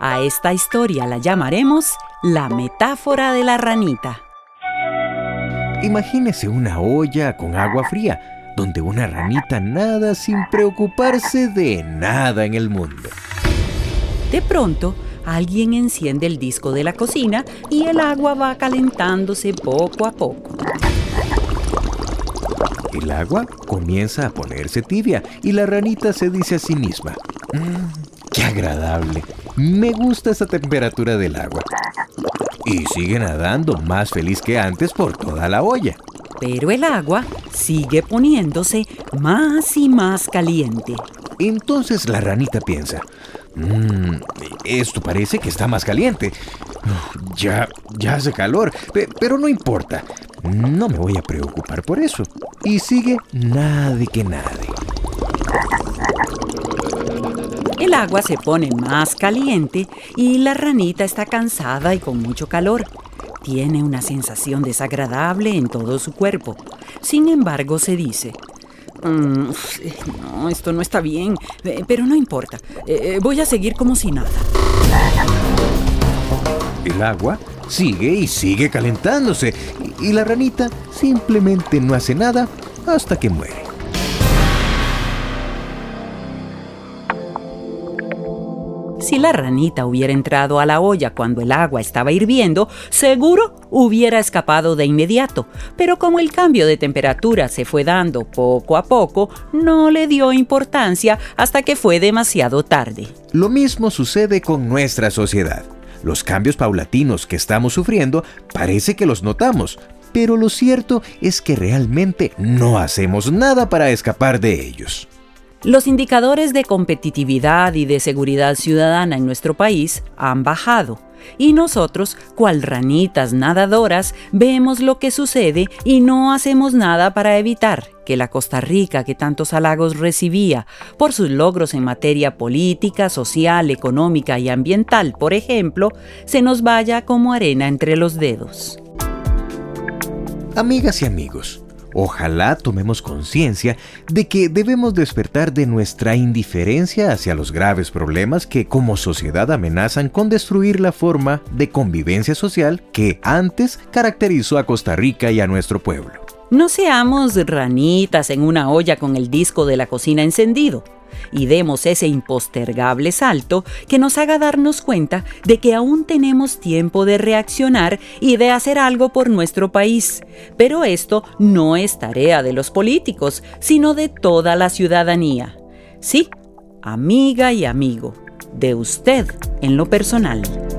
A esta historia la llamaremos La metáfora de la ranita. Imagínese una olla con agua fría, donde una ranita nada sin preocuparse de nada en el mundo. De pronto, alguien enciende el disco de la cocina y el agua va calentándose poco a poco. El agua comienza a ponerse tibia y la ranita se dice a sí misma: ¡Qué agradable! Me gusta esa temperatura del agua. Y sigue nadando más feliz que antes por toda la olla. Pero el agua sigue poniéndose más y más caliente. Entonces la ranita piensa: esto parece que está más caliente. Ya hace calor, pero no importa. No me voy a preocupar por eso. Y sigue nade que nade. El agua se pone más caliente y la ranita está cansada y con mucho calor. Tiene una sensación desagradable en todo su cuerpo. Sin embargo, se dice: no, esto no está bien, pero no importa. Voy a seguir como si nada. El agua sigue y sigue calentándose y la ranita simplemente no hace nada hasta que muere. Si la ranita hubiera entrado a la olla cuando el agua estaba hirviendo, seguro hubiera escapado de inmediato. Pero como el cambio de temperatura se fue dando poco a poco, no le dio importancia hasta que fue demasiado tarde. Lo mismo sucede con nuestra sociedad. Los cambios paulatinos que estamos sufriendo parece que los notamos, pero lo cierto es que realmente no hacemos nada para escapar de ellos. Los indicadores de competitividad y de seguridad ciudadana en nuestro país han bajado y nosotros, cual ranitas nadadoras, vemos lo que sucede y no hacemos nada para evitar que la Costa Rica que tantos halagos recibía por sus logros en materia política, social, económica y ambiental, por ejemplo, se nos vaya como arena entre los dedos. Amigas y amigos, ojalá tomemos conciencia de que debemos despertar de nuestra indiferencia hacia los graves problemas que como sociedad amenazan con destruir la forma de convivencia social que antes caracterizó a Costa Rica y a nuestro pueblo. No seamos ranitas en una olla con el disco de la cocina encendido y demos ese impostergable salto que nos haga darnos cuenta de que aún tenemos tiempo de reaccionar y de hacer algo por nuestro país. Pero esto no es tarea de los políticos, sino de toda la ciudadanía. Sí, amiga y amigo, de usted en lo personal.